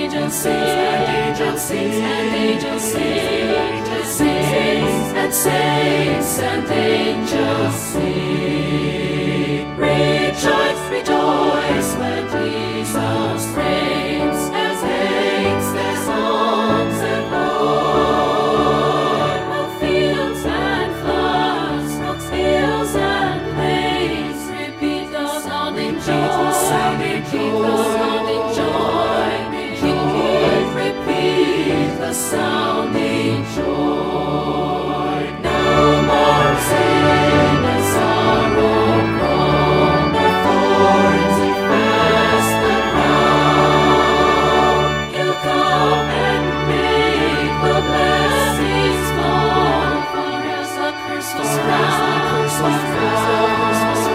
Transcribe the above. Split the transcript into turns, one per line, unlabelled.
angels sing, and angels sing, and angels sing, and saints and angels sing. Rejoice, rejoice when Jesus reigns, as hates their songs and Lord. Of fields and floods, rocks, hills and plains, repeat the sounding joy, sounding joy, sounding joy, repeat the sounding joy. No more sin and sorrow grown, nor thorns infest the ground. He'll come and make the blessings fall, for as the curse was found,